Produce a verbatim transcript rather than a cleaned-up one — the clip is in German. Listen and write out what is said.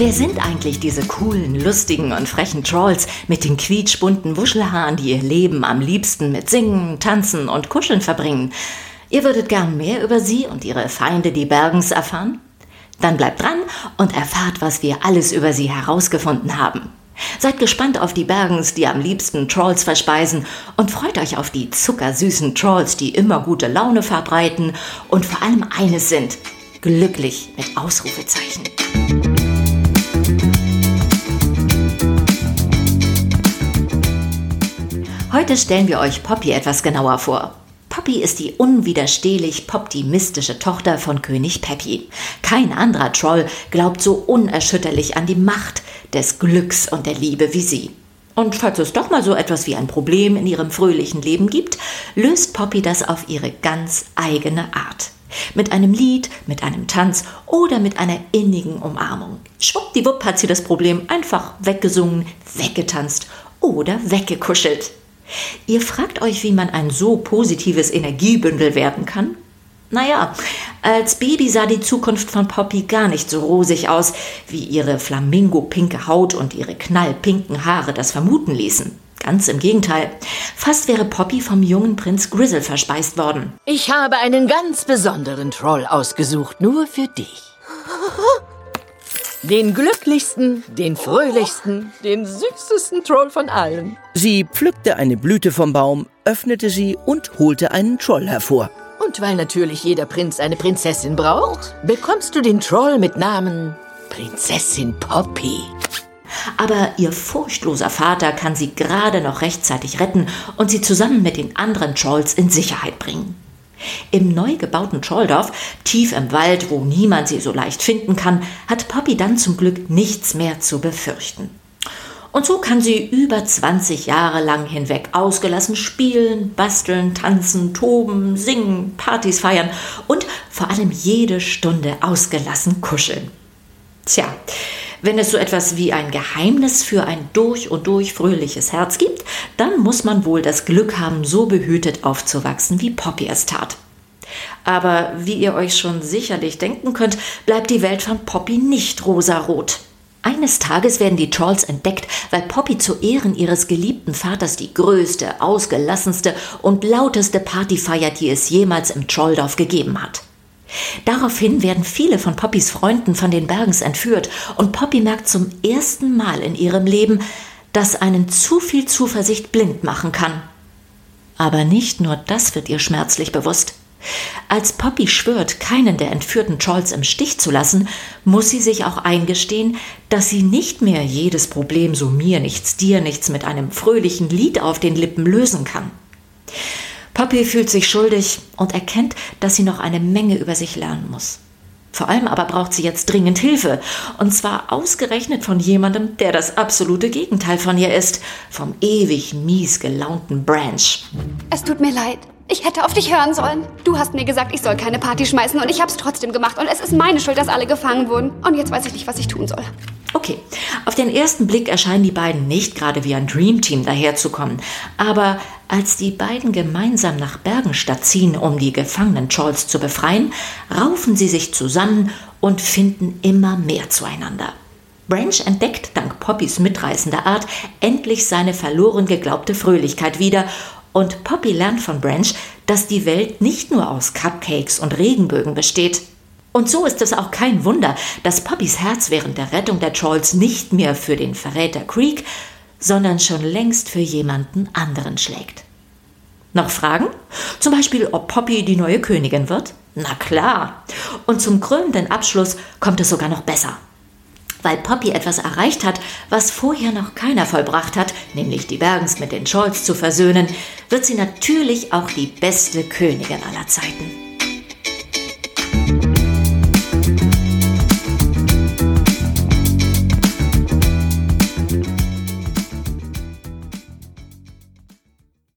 Wer sind eigentlich diese coolen, lustigen und frechen Trolls mit den quietschbunten Wuschelhaaren, die ihr Leben am liebsten mit Singen, Tanzen und Kuscheln verbringen? Ihr würdet gern mehr über sie und ihre Feinde, die Bergens, erfahren? Dann bleibt dran und erfahrt, was wir alles über sie herausgefunden haben. Seid gespannt auf die Bergens, die am liebsten Trolls verspeisen, und freut euch auf die zuckersüßen Trolls, die immer gute Laune verbreiten und vor allem eines sind: glücklich mit Ausrufezeichen. Heute stellen wir euch Poppy etwas genauer vor. Poppy ist die unwiderstehlich optimistische Tochter von König Peppy. Kein anderer Troll glaubt so unerschütterlich an die Macht des Glücks und der Liebe wie sie. Und falls es doch mal so etwas wie ein Problem in ihrem fröhlichen Leben gibt, löst Poppy das auf ihre ganz eigene Art. Mit einem Lied, mit einem Tanz oder mit einer innigen Umarmung. Schwuppdiwupp hat sie das Problem einfach weggesungen, weggetanzt oder weggekuschelt. Ihr fragt euch, wie man ein so positives Energiebündel werden kann? Naja, als Baby sah die Zukunft von Poppy gar nicht so rosig aus, wie ihre flamingo-pinke Haut und ihre knallpinken Haare das vermuten ließen. Ganz im Gegenteil. Fast wäre Poppy vom jungen Prinz Grizzle verspeist worden. Ich habe einen ganz besonderen Troll ausgesucht, nur für dich. Den glücklichsten, den fröhlichsten, den süßesten Troll von allen. Sie pflückte eine Blüte vom Baum, öffnete sie und holte einen Troll hervor. Und weil natürlich jeder Prinz eine Prinzessin braucht, bekommst du den Troll mit Namen Prinzessin Poppy. Aber ihr furchtloser Vater kann sie gerade noch rechtzeitig retten und sie zusammen mit den anderen Trolls in Sicherheit bringen. Im neu gebauten Trolldorf, tief im Wald, wo niemand sie so leicht finden kann, hat Poppy dann zum Glück nichts mehr zu befürchten. Und so kann sie über zwanzig Jahre lang hinweg ausgelassen spielen, basteln, tanzen, toben, singen, Partys feiern und vor allem jede Stunde ausgelassen kuscheln. Tja, wenn es so etwas wie ein Geheimnis für ein durch und durch fröhliches Herz gibt, dann muss man wohl das Glück haben, so behütet aufzuwachsen, wie Poppy es tat. Aber wie ihr euch schon sicherlich denken könnt, bleibt die Welt von Poppy nicht rosarot. Eines Tages werden die Trolls entdeckt, weil Poppy zu Ehren ihres geliebten Vaters die größte, ausgelassenste und lauteste Party feiert, die es jemals im Trolldorf gegeben hat. Daraufhin werden viele von Poppys Freunden von den Bergens entführt und Poppy merkt zum ersten Mal in ihrem Leben, dass einen zu viel Zuversicht blind machen kann. Aber nicht nur das wird ihr schmerzlich bewusst. Als Poppy schwört, keinen der entführten Trolls im Stich zu lassen, muss sie sich auch eingestehen, dass sie nicht mehr jedes Problem so mir nichts, dir nichts mit einem fröhlichen Lied auf den Lippen lösen kann. Poppy fühlt sich schuldig und erkennt, dass sie noch eine Menge über sich lernen muss. Vor allem aber braucht sie jetzt dringend Hilfe. Und zwar ausgerechnet von jemandem, der das absolute Gegenteil von ihr ist. Vom ewig mies gelaunten Branch. Es tut mir leid. Ich hätte auf dich hören sollen. Du hast mir gesagt, ich soll keine Party schmeißen und ich hab's trotzdem gemacht. Und es ist meine Schuld, dass alle gefangen wurden. Und jetzt weiß ich nicht, was ich tun soll. Okay, auf den ersten Blick erscheinen die beiden nicht gerade wie ein Dreamteam daherzukommen. Aber als die beiden gemeinsam nach Bergenstadt ziehen, um die gefangenen Trolls zu befreien, raufen sie sich zusammen und finden immer mehr zueinander. Branch entdeckt dank Poppys mitreißender Art endlich seine verloren geglaubte Fröhlichkeit wieder und Poppy lernt von Branch, dass die Welt nicht nur aus Cupcakes und Regenbögen besteht. Und so ist es auch kein Wunder, dass Poppys Herz während der Rettung der Trolls nicht mehr für den Verräter Creek, sondern schon längst für jemanden anderen schlägt. Noch Fragen? Zum Beispiel, ob Poppy die neue Königin wird? Na klar. Und zum krönenden Abschluss kommt es sogar noch besser. Weil Poppy etwas erreicht hat, was vorher noch keiner vollbracht hat, nämlich die Bergens mit den Trolls zu versöhnen, wird sie natürlich auch die beste Königin aller Zeiten.